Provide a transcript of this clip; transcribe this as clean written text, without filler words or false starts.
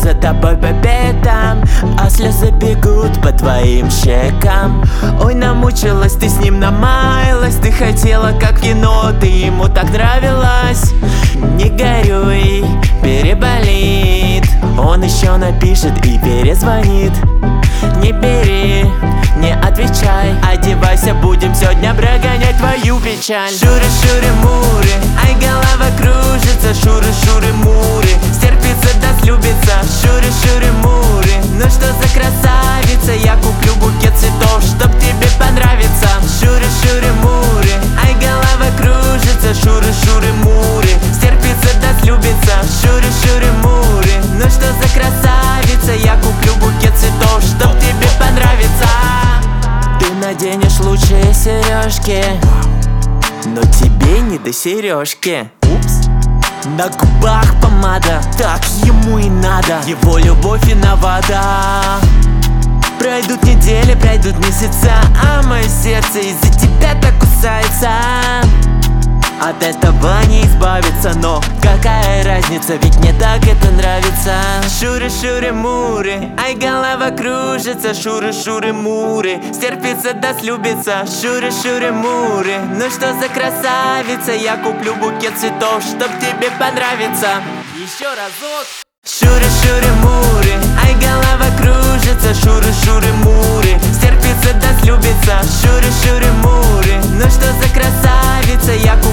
за тобой по пятам, а слезы бегут по твоим щекам. Ой, намучилась ты с ним, намаялась, ты хотела как кино, ты ему так нравилась. Не горюй, переболит, он еще напишет и перезвонит. Не бери, не отвечай, одевайся, будем сегодня прогонять твою печаль. Шуры-шуры-муры, ай, голова кружится, шуры-шуры-муры, стерпится да слюбится. Шуры-шуры-муры, ну что за красавица, я куплю букет цветов, чтоб тебе понравиться. Шуры-шуры-муры, ай, голова кружится, шуры-шуры-муры, стерпится да слюбится. Шуры-шуры-муры, ну что за красавица, я куплю букет цветов, чтоб тебе понравится. Ты наденешь лучшие сережки, но тебе не до сережки. Упс. На губах помада, так ему и надо, его любовь виновата. Пройдут недели, пройдут месяца, а мое сердце из-за тебя так кусается. От этого не избавиться, но какая разница, ведь мне так это нравится. Шуры-шуры-муры, ай, голова кружится, шуры-шуры-муры, стерпится да слюбится. Шуры-шуры-муры, ну что за красавица, я куплю букет цветов, чтоб тебе понравиться. Еще разок. Шуры-шуры-муры, ай, голова кружится, шуры-шуры-муры, стерпится да слюбится. Шуры-шуры-муры, ну что за красавица, я